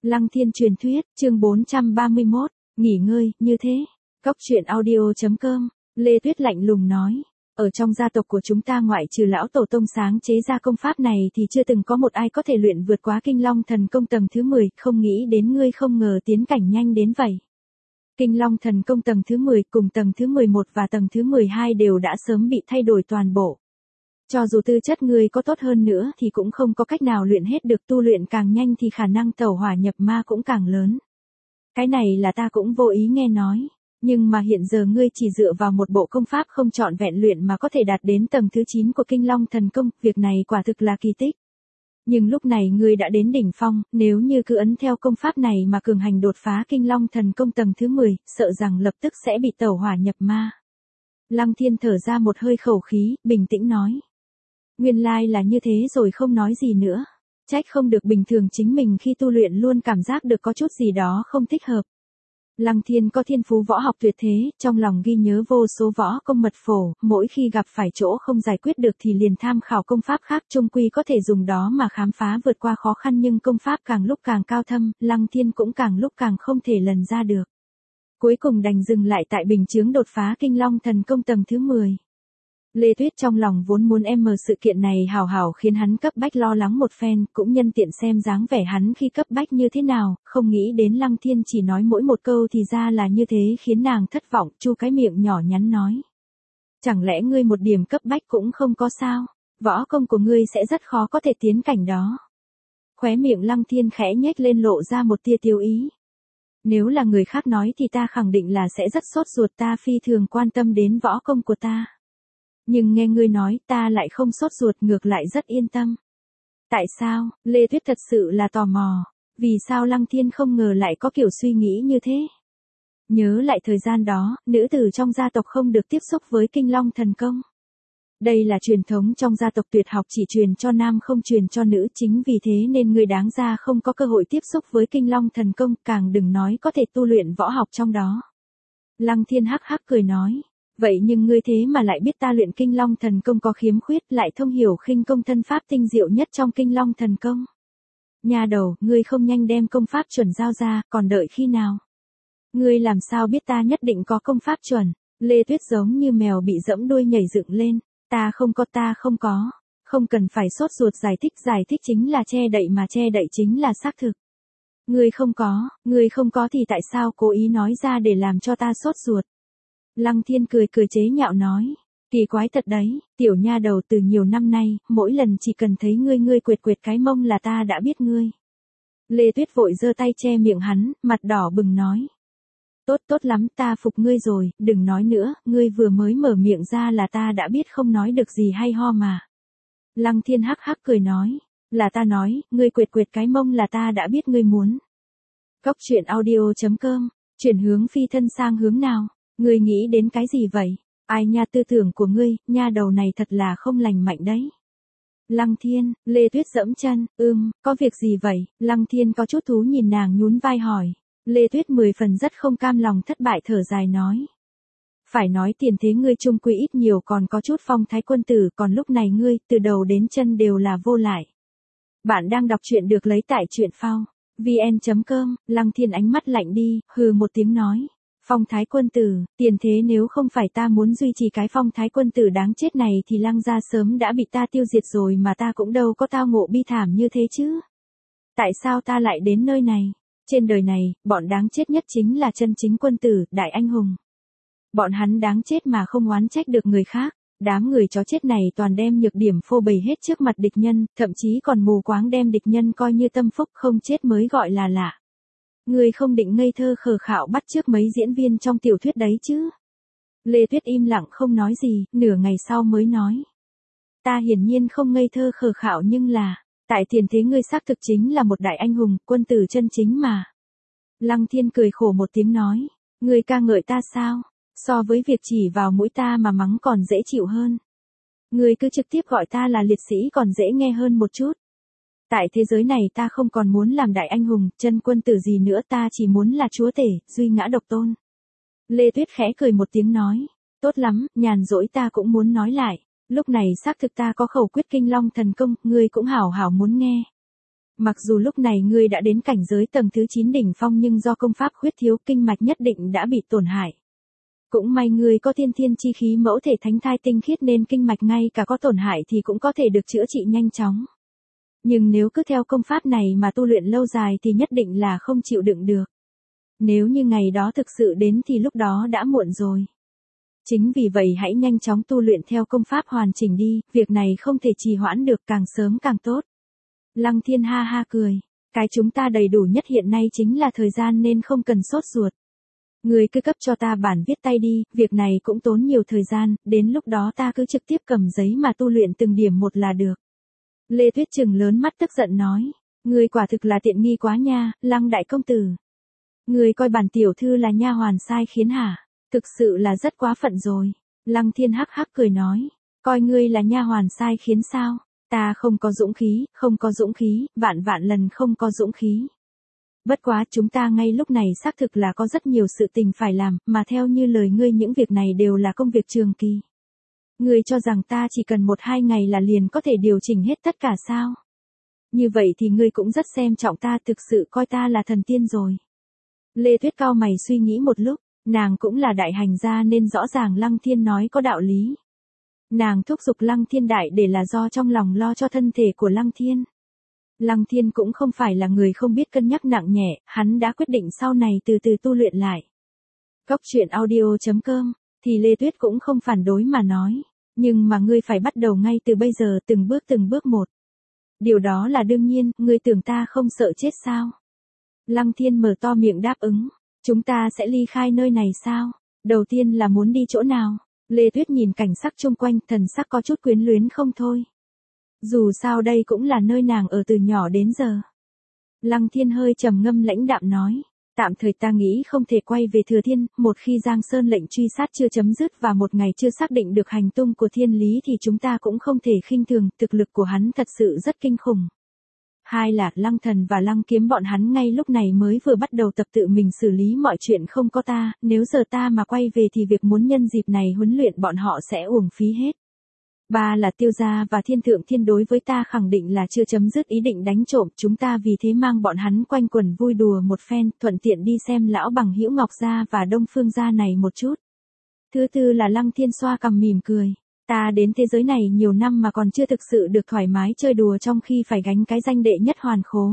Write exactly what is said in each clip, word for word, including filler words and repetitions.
Lăng Thiên truyền thuyết, chương bốn trăm ba mươi mốt, nghỉ ngơi, như thế. Cốc truyện audio chấm com, Lê Tuyết lạnh lùng nói. Ở trong gia tộc của chúng ta ngoại trừ lão tổ tông sáng chế ra công pháp này thì chưa từng có một ai có thể luyện vượt quá Kinh Long Thần Công tầng thứ mười, không nghĩ đến ngươi không ngờ tiến cảnh nhanh đến vậy. Kinh Long Thần Công tầng thứ mười cùng tầng thứ mười một và tầng thứ mười hai đều đã sớm bị thay đổi toàn bộ. Cho dù tư chất ngươi có tốt hơn nữa thì cũng không có cách nào luyện hết được, tu luyện càng nhanh thì khả năng tẩu hỏa nhập ma cũng càng lớn. Cái này là ta cũng vô ý nghe nói, nhưng mà hiện giờ ngươi chỉ dựa vào một bộ công pháp không trọn vẹn luyện mà có thể đạt đến tầng thứ chín của Kinh Long Thần Công, việc này quả thực là kỳ tích. Nhưng lúc này ngươi đã đến đỉnh phong, nếu như cứ ấn theo công pháp này mà cường hành đột phá Kinh Long Thần Công tầng thứ mười, sợ rằng lập tức sẽ bị tẩu hỏa nhập ma. Lăng Thiên thở ra một hơi khẩu khí, bình tĩnh nói. Nguyên lai là như thế rồi, không nói gì nữa. Trách không được bình thường chính mình khi tu luyện luôn cảm giác được có chút gì đó không thích hợp. Lăng Thiên có thiên phú võ học tuyệt thế, trong lòng ghi nhớ vô số võ công mật phổ, mỗi khi gặp phải chỗ không giải quyết được thì liền tham khảo công pháp khác, chung quy có thể dùng đó mà khám phá vượt qua khó khăn, nhưng công pháp càng lúc càng cao thâm, Lăng Thiên cũng càng lúc càng không thể lần ra được. Cuối cùng đành dừng lại tại bình chướng đột phá Kinh Long Thần Công tầng thứ mười. Lê Tuyết trong lòng vốn muốn em mờ sự kiện này hào hào khiến hắn cấp bách lo lắng một phen, cũng nhân tiện xem dáng vẻ hắn khi cấp bách như thế nào, không nghĩ đến Lăng Thiên chỉ nói mỗi một câu thì ra là như thế, khiến nàng thất vọng, chu cái miệng nhỏ nhắn nói. Chẳng lẽ ngươi một điểm cấp bách cũng không có sao, võ công của ngươi sẽ rất khó có thể tiến cảnh đó. Khóe miệng Lăng Thiên khẽ nhếch lên lộ ra một tia tiêu ý. Nếu là người khác nói thì ta khẳng định là sẽ rất sốt ruột, ta phi thường quan tâm đến võ công của ta. Nhưng nghe ngươi nói ta lại không sốt ruột, ngược lại rất yên tâm. Tại sao? Lê Tuyết thật sự là tò mò. Vì sao Lăng Thiên không ngờ lại có kiểu suy nghĩ như thế? Nhớ lại thời gian đó, nữ tử trong gia tộc không được tiếp xúc với Kinh Long Thần Công. Đây là truyền thống trong gia tộc, tuyệt học chỉ truyền cho nam không truyền cho nữ, chính vì thế nên người đáng ra không có cơ hội tiếp xúc với Kinh Long Thần Công, càng đừng nói có thể tu luyện võ học trong đó. Lăng Thiên hắc hắc cười nói. Vậy nhưng ngươi thế mà lại biết ta luyện Kinh Long Thần Công có khiếm khuyết, lại thông hiểu khinh công thân pháp tinh diệu nhất trong Kinh Long Thần Công. Nha đầu, ngươi không nhanh đem công pháp chuẩn giao ra, còn đợi khi nào? Ngươi làm sao biết ta nhất định có công pháp chuẩn? Lê Tuyết giống như mèo bị giẫm đuôi nhảy dựng lên. Ta không có, ta không có. Không cần phải sốt ruột giải thích, giải thích chính là che đậy, mà che đậy chính là xác thực. Ngươi không có, ngươi không có thì tại sao cố ý nói ra để làm cho ta sốt ruột? Lăng Thiên cười cười chế nhạo nói. Kỳ quái thật đấy, tiểu nha đầu, từ nhiều năm nay, mỗi lần chỉ cần thấy ngươi ngươi quệt quệt cái mông là ta đã biết ngươi. Lê Tuyết vội giơ tay che miệng hắn, mặt đỏ bừng nói. Tốt tốt lắm, ta phục ngươi rồi, đừng nói nữa, ngươi vừa mới mở miệng ra là ta đã biết không nói được gì hay ho mà. Lăng Thiên hắc hắc cười nói. Là ta nói, ngươi quệt quệt cái mông là ta đã biết ngươi muốn. Cốc truyện audio chấm com, chuyển hướng phi thân sang hướng nào? Ngươi nghĩ đến cái gì vậy? Ai nha, tư tưởng của ngươi, nha đầu này thật là không lành mạnh đấy. Lăng Thiên, Lê Tuyết giẫm chân, ưm, có việc gì vậy? Lăng Thiên có chút thú nhìn nàng nhún vai hỏi. Lê Tuyết mười phần rất không cam lòng thất bại thở dài nói. Phải nói tiền thế ngươi trung quy ít nhiều còn có chút phong thái quân tử, còn lúc này ngươi, từ đầu đến chân đều là vô lại. Bạn đang đọc truyện được lấy tại truyện phao vn chấm com, Lăng Thiên ánh mắt lạnh đi, hừ một tiếng nói. Phong thái quân tử, tiền thế nếu không phải ta muốn duy trì cái phong thái quân tử đáng chết này thì Lăng gia sớm đã bị ta tiêu diệt rồi, mà ta cũng đâu có tao ngộ bi thảm như thế chứ. Tại sao ta lại đến nơi này? Trên đời này, bọn đáng chết nhất chính là chân chính quân tử, đại anh hùng. Bọn hắn đáng chết mà không oán trách được người khác. Đám người chó chết này toàn đem nhược điểm phô bày hết trước mặt địch nhân, thậm chí còn mù quáng đem địch nhân coi như tâm phúc, không chết mới gọi là lạ. Ngươi không định ngây thơ khờ khạo bắt chước mấy diễn viên trong tiểu thuyết đấy chứ? Lê Tuyết im lặng không nói gì, nửa ngày sau mới nói. Ta hiển nhiên không ngây thơ khờ khạo, nhưng là, tại tiền thế ngươi xác thực chính là một đại anh hùng, quân tử chân chính mà. Lăng Thiên cười khổ một tiếng nói. Ngươi ca ngợi ta sao? So với việc chỉ vào mũi ta mà mắng còn dễ chịu hơn. Ngươi cứ trực tiếp gọi ta là liệt sĩ còn dễ nghe hơn một chút. Tại thế giới này ta không còn muốn làm đại anh hùng, chân quân tử gì nữa, ta chỉ muốn là chúa tể, duy ngã độc tôn. Lê Tuyết khẽ cười một tiếng nói. Tốt lắm, nhàn rỗi ta cũng muốn nói lại. Lúc này xác thực ta có khẩu quyết Kinh Long Thần Công, ngươi cũng hảo hảo muốn nghe. Mặc dù lúc này ngươi đã đến cảnh giới tầng thứ chín đỉnh phong nhưng do công pháp khuyết thiếu kinh mạch nhất định đã bị tổn hại. Cũng may ngươi có thiên thiên chi khí mẫu thể thánh thai tinh khiết nên kinh mạch ngay cả có tổn hại thì cũng có thể được chữa trị nhanh chóng. Nhưng nếu cứ theo công pháp này mà tu luyện lâu dài thì nhất định là không chịu đựng được. Nếu như ngày đó thực sự đến thì lúc đó đã muộn rồi. Chính vì vậy hãy nhanh chóng tu luyện theo công pháp hoàn chỉnh đi, việc này không thể trì hoãn được, càng sớm càng tốt. Lăng Thiên ha ha cười, cái chúng ta đầy đủ nhất hiện nay chính là thời gian nên không cần sốt ruột. Ngươi cứ cấp cho ta bản viết tay đi, việc này cũng tốn nhiều thời gian, đến lúc đó ta cứ trực tiếp cầm giấy mà tu luyện từng điểm một là được. Lê Tuyết trừng lớn mắt tức giận nói, ngươi quả thực là tiện nghi quá nha, Lăng đại công tử. Ngươi coi bản tiểu thư là nha hoàn sai khiến hả? Thực sự là rất quá phận rồi. Lăng Thiên hắc hắc cười nói, coi ngươi là nha hoàn sai khiến sao? Ta không có dũng khí, không có dũng khí, vạn vạn lần không có dũng khí. Bất quá chúng ta ngay lúc này xác thực là có rất nhiều sự tình phải làm, mà theo như lời ngươi những việc này đều là công việc trường kỳ. Ngươi cho rằng ta chỉ cần một hai ngày là liền có thể điều chỉnh hết tất cả sao? Như vậy thì ngươi cũng rất xem trọng ta, thực sự coi ta là thần tiên rồi. Lê Tuyết cao mày suy nghĩ một lúc, nàng cũng là đại hành gia nên rõ ràng Lăng Thiên nói có đạo lý. Nàng thúc giục Lăng Thiên đại để là do trong lòng lo cho thân thể của Lăng Thiên. Lăng Thiên cũng không phải là người không biết cân nhắc nặng nhẹ, hắn đã quyết định sau này từ từ tu luyện lại. Cốc truyện audio chấm com, thì Lê Tuyết cũng không phản đối mà nói, nhưng mà ngươi phải bắt đầu ngay từ bây giờ, từng bước từng bước một. Điều đó là đương nhiên, ngươi tưởng ta không sợ chết sao? Lăng Thiên mở to miệng đáp ứng, chúng ta sẽ ly khai nơi này sao? Đầu tiên là muốn đi chỗ nào? Lê Tuyết nhìn cảnh sắc chung quanh, thần sắc có chút quyến luyến không thôi. Dù sao đây cũng là nơi nàng ở từ nhỏ đến giờ. Lăng Thiên hơi trầm ngâm lãnh đạm nói, tạm thời ta nghĩ không thể quay về Thừa Thiên, một khi Giang Sơn lệnh truy sát chưa chấm dứt và một ngày chưa xác định được hành tung của Thiên Lý thì chúng ta cũng không thể khinh thường, thực lực của hắn thật sự rất kinh khủng. Hai là Lăng Thần và Lăng Kiếm bọn hắn ngay lúc này mới vừa bắt đầu tập tự mình xử lý mọi chuyện, không có ta, nếu giờ ta mà quay về thì việc muốn nhân dịp này huấn luyện bọn họ sẽ uổng phí hết. Ba là Tiêu Gia và Thiên Thượng Thiên đối với ta khẳng định là chưa chấm dứt ý định đánh trộm, chúng ta vì thế mang bọn hắn quanh quẩn vui đùa một phen, thuận tiện đi xem lão bằng hữu Ngọc Gia và Đông Phương Gia này một chút. Thứ tư là Lăng Thiên xoa cằm mỉm cười, ta đến thế giới này nhiều năm mà còn chưa thực sự được thoải mái chơi đùa trong khi phải gánh cái danh đệ nhất hoàn khố.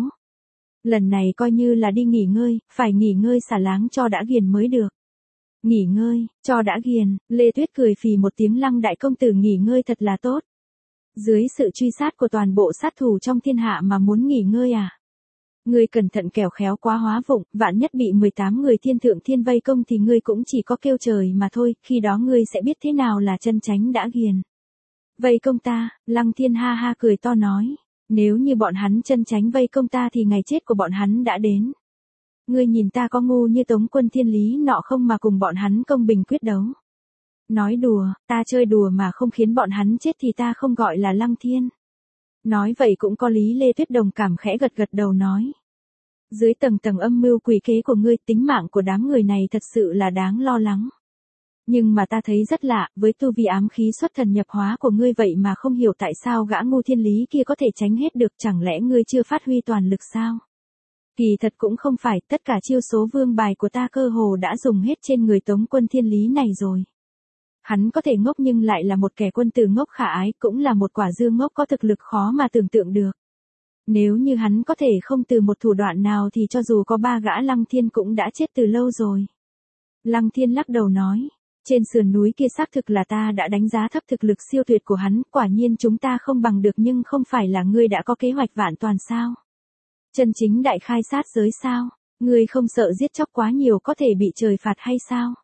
Lần này coi như là đi nghỉ ngơi, phải nghỉ ngơi xả láng cho đã ghiền mới được. Nghỉ ngơi, cho đã ghiền, Lê Tuyết cười phì một tiếng, Lăng đại công tử nghỉ ngơi thật là tốt. Dưới sự truy sát của toàn bộ sát thủ trong thiên hạ mà muốn nghỉ ngơi à? Ngươi cẩn thận kẻo khéo quá hóa vụng, vạn nhất bị mười tám người Thiên Thượng Thiên vây công thì ngươi cũng chỉ có kêu trời mà thôi, khi đó ngươi sẽ biết thế nào là chân chánh đã ghiền. Vây công ta, Lăng Thiên ha ha cười to nói, nếu như bọn hắn chân chánh vây công ta thì ngày chết của bọn hắn đã đến. Ngươi nhìn ta có ngu như Tống quân Thiên Lý nọ không mà cùng bọn hắn công bình quyết đấu. Nói đùa, ta chơi đùa mà không khiến bọn hắn chết thì ta không gọi là Lăng Thiên. Nói vậy cũng có lý, Lê Tuyết đồng cảm khẽ gật gật đầu nói. Dưới tầng tầng âm mưu quỷ kế của ngươi, tính mạng của đám người này thật sự là đáng lo lắng. Nhưng mà ta thấy rất lạ, với tu vi ám khí xuất thần nhập hóa của ngươi vậy mà không hiểu tại sao gã ngu Thiên Lý kia có thể tránh hết được, chẳng lẽ ngươi chưa phát huy toàn lực sao? Kỳ thật cũng không phải, tất cả chiêu số vương bài của ta cơ hồ đã dùng hết trên người Tống quân Thiên Lý này rồi. Hắn có thể ngốc nhưng lại là một kẻ quân tử ngốc khả ái, cũng là một quả dưa ngốc có thực lực khó mà tưởng tượng được. Nếu như hắn có thể không từ một thủ đoạn nào thì cho dù có ba gã Lăng Thiên cũng đã chết từ lâu rồi. Lăng Thiên lắc đầu nói, trên sườn núi kia xác thực là ta đã đánh giá thấp thực lực siêu tuyệt của hắn, quả nhiên chúng ta không bằng được, nhưng không phải là ngươi đã có kế hoạch vạn toàn sao? Chân chính đại khai sát giới sao? Ngươi không sợ giết chóc quá nhiều có thể bị trời phạt hay sao?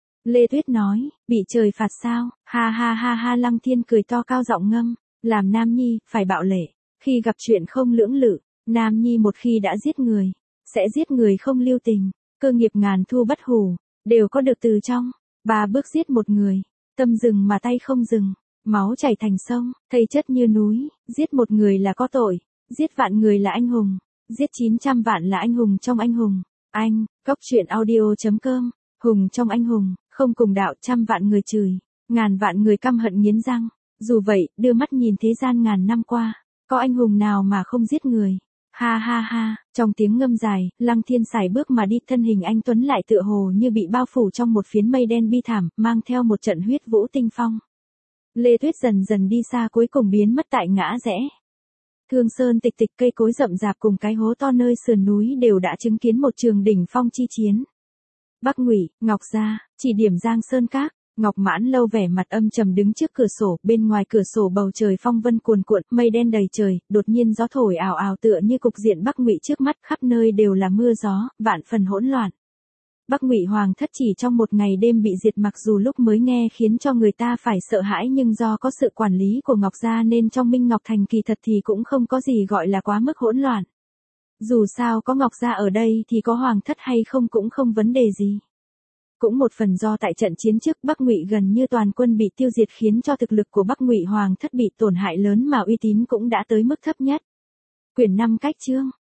Lê Tuyết nói, bị trời phạt sao? Ha ha ha ha, Lăng Thiên cười to cao giọng ngâm, làm nam nhi, phải bạo lệ. Khi gặp chuyện không lưỡng lự, nam nhi một khi đã giết người, sẽ giết người không lưu tình, cơ nghiệp ngàn thu bất hủ, đều có được từ trong. Ba bước giết một người, tâm dừng mà tay không dừng, máu chảy thành sông, thây chất như núi, giết một người là có tội, giết vạn người là anh hùng, giết chín trăm vạn là anh hùng trong anh hùng. Anh, cốc truyện audio chấm com, hùng trong anh hùng, không cùng đạo, trăm vạn người chửi, ngàn vạn người căm hận nghiến răng. Dù vậy, đưa mắt nhìn thế gian ngàn năm qua, có anh hùng nào mà không giết người? Ha ha ha, trong tiếng ngâm dài, Lăng Thiên sải bước mà đi, thân hình anh tuấn lại tựa hồ như bị bao phủ trong một phiến mây đen bi thảm, mang theo một trận huyết vũ tinh phong. Lê Tuyết dần dần đi xa, cuối cùng biến mất tại ngã rẽ. Thương sơn tịch tịch, cây cối rậm rạp cùng cái hố to nơi sườn núi đều đã chứng kiến một trường đỉnh phong chi chiến. Bắc Ngụy, Ngọc Gia, chỉ điểm Giang Sơn Các. Ngọc Mãn Lâu vẻ mặt âm trầm đứng trước cửa sổ, bên ngoài cửa sổ bầu trời phong vân cuồn cuộn, mây đen đầy trời, đột nhiên gió thổi ào ào tựa như cục diện Bắc Ngụy trước mắt, khắp nơi đều là mưa gió, vạn phần hỗn loạn. Bắc Ngụy hoàng thất chỉ trong một ngày đêm bị diệt, mặc dù lúc mới nghe khiến cho người ta phải sợ hãi, nhưng do có sự quản lý của Ngọc Gia nên trong Minh Ngọc Thành kỳ thật thì cũng không có gì gọi là quá mức hỗn loạn. Dù sao có Ngọc Gia ở đây thì có hoàng thất hay không cũng không vấn đề gì. Cũng một phần do tại trận chiến trước Bắc Ngụy gần như toàn quân bị tiêu diệt khiến cho thực lực của Bắc Ngụy hoàng thất bị tổn hại lớn mà uy tín cũng đã tới mức thấp nhất. Quyển năm cách chương